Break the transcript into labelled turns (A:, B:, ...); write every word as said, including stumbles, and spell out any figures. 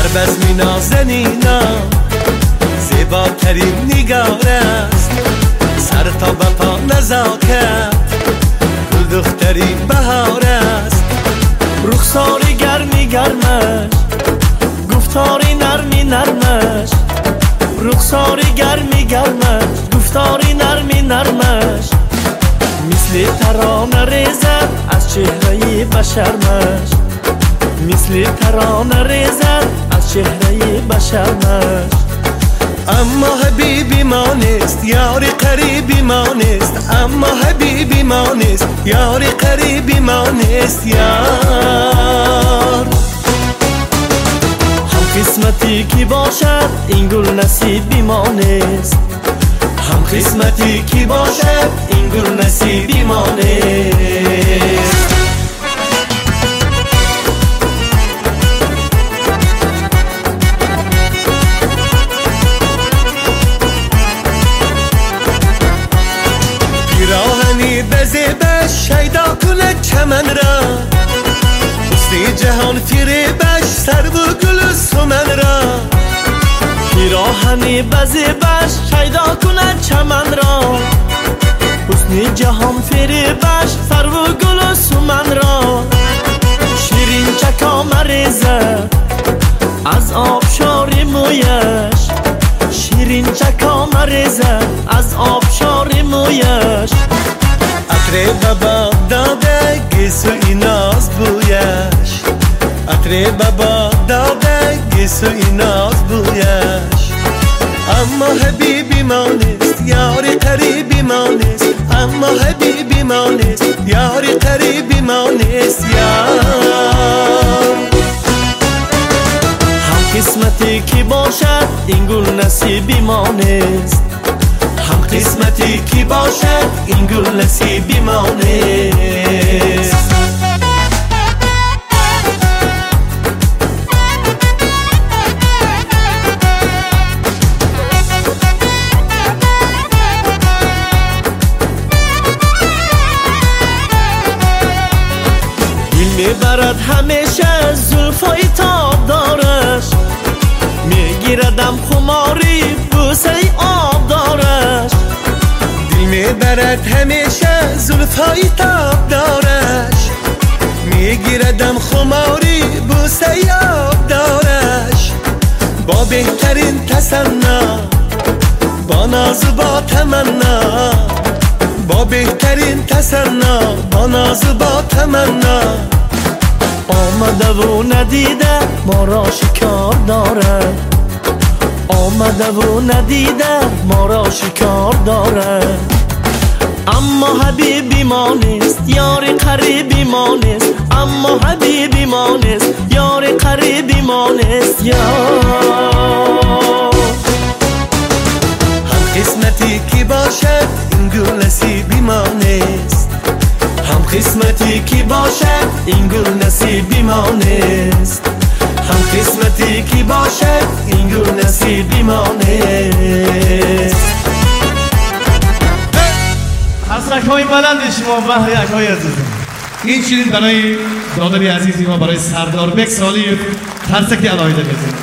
A: در بزم نازنینان زیباترین نگار است، سر تا به پا نزاکت گل دخترین بهار است. رخساری گرمی گرمش، گفتاری نرمی نرمش، رخساری گرمی گرمش، گفتاری نرمی نرمش، مثل ترانه ریزد از چهره بشرمش، مثل ترانه ریزد از چهره بشرمش. اما حبیبی ما نیست، یاری قریبی ما نیست، اما حبیبی ما نیست، یاری قریبی ما نیست یار. هم قسمتی کی باشد این گل نصیبی ما نیست، هم قسمتی کی باشد این گل نصیبی ما نیست. پیراهنی بزیبش شیدا کند چمن را، حسن جهان فریبش سرو و گل سمن را. پیراهنی بزیبش شیدا کند چمن را، حسن جهان فریبش سرو و گل سمن را. شیرین چکام ریزه از آبشار مویش، شیرین چکام ریزه از آبشار مویش. عطر بابا داده گیسوی ناز بویش، عطر بابا داده گیسوی ناز بویش. اما حبیبی ما نیست، یاری قریبی ما نیست، اما حبیبی ما نیست، یاری قریبی ما نیست یار. هم قسمتی کی باشد این گل نصیبی ما نیست، هم قسمتی کی باشد این گل نصیبی ما نیست. دل میبرد همیشه زلفای تاب دارش، میگیردم خماری بوسه آب دارش. دل میبرد همیشه زلفای تاب دارش، میگیردم خماری بوسه آب دارش. با بهترین تصنا، با ناز و با تمنا، با بهترین تصنا، با ناز و با تمنا. آمده و ندیده ما را شکار دارد، آمده و ندیده ما را شکار دارد. اما حبیبی ما نیست، یاری قریبی ما نیست، اما حبیبی ما نیست، یاری قریبی ما نیست یار. هم قسمتی کی باشد این گل نصیبی ما نیست، هم قسمتی کی باشد این گل نصیبی ما نیست، هم قسمتی کی باشد این گل نصیبی ما نیست.
B: حسرک‌های بلند شما بهر یک‌های عزیزم. این شیرین برای دادری عزیزی ما، برای سردار بک سالی ترسک علایده بزنید.